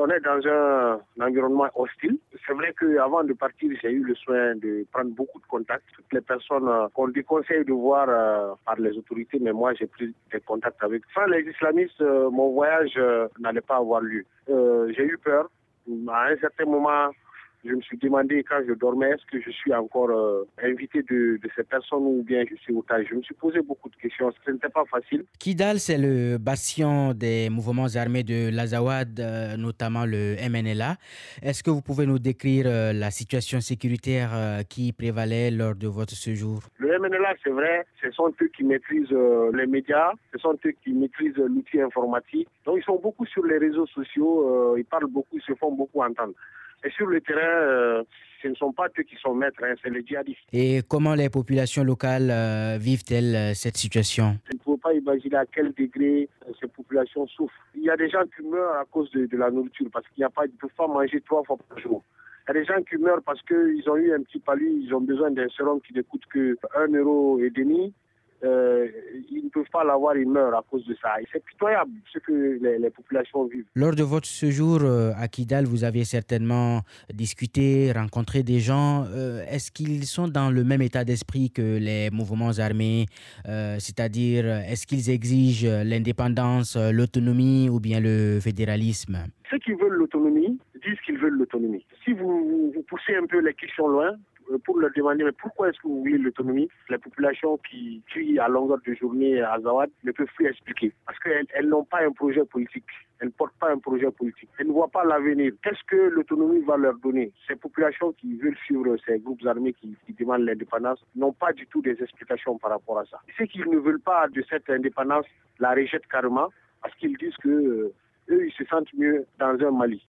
On est dans un environnement hostile. C'est vrai qu'avant de partir, j'ai eu le soin de prendre beaucoup de contacts. Toutes les personnes qu'on déconseille de voir par les autorités, mais moi j'ai pris des contacts avec. Sans les islamistes, mon voyage n'allait pas avoir lieu. J'ai eu peur. À un certain moment, je me suis demandé quand je dormais, est-ce que je suis encore invité de ces personnes ou bien je suis otage. Je me suis posé beaucoup de questions, ce n'était pas facile. Kidal, c'est le bastion des mouvements armés de l'Azawad, notamment le MNLA. Est-ce que vous pouvez nous décrire la situation sécuritaire qui prévalait lors de votre séjour? Le MNLA, c'est vrai, ce sont eux qui maîtrisent les médias, ce sont eux qui maîtrisent l'outil informatique. Donc ils sont beaucoup sur les réseaux sociaux, ils parlent beaucoup, ils se font beaucoup entendre. Et sur le terrain, ce ne sont pas eux qui sont maîtres, c'est les djihadistes. Et comment les populations locales vivent-elles cette situation? Je ne peux pas imaginer à quel degré ces populations souffrent. Il y a des gens qui meurent à cause de la nourriture parce qu'il n'y a pas, ils ne peuvent pas manger 3 fois par jour. Il y a des gens qui meurent parce qu'ils ont eu un petit palu, ils ont besoin d'un sérum qui ne coûte que 1,5 €. Ils ne peuvent pas l'avoir, ils meurent à cause de ça. Et c'est pitoyable ce que les populations vivent. Lors de votre séjour à Kidal, vous avez certainement discuté, rencontré des gens. Est-ce qu'ils sont dans le même état d'esprit que les mouvements armés? C'est-à-dire, est-ce qu'ils exigent l'indépendance, l'autonomie ou bien le fédéralisme? Ceux qui veulent l'autonomie disent qu'ils veulent l'autonomie. Si vous poussez un peu les questions loin, pour leur demander mais pourquoi est-ce que vous voulez l'autonomie, les populations qui crient à longueur de journée à Azawad ne peuvent plus expliquer. Parce qu'elles n'ont pas un projet politique. Elles ne portent pas un projet politique. Elles ne voient pas l'avenir. Qu'est-ce que l'autonomie va leur donner? Ces populations qui veulent suivre ces groupes armés qui demandent l'indépendance n'ont pas du tout des explications par rapport à ça. Ceux qui ne veulent pas de cette indépendance la rejettent carrément parce qu'ils disent que eux, ils se sentent mieux dans un Mali.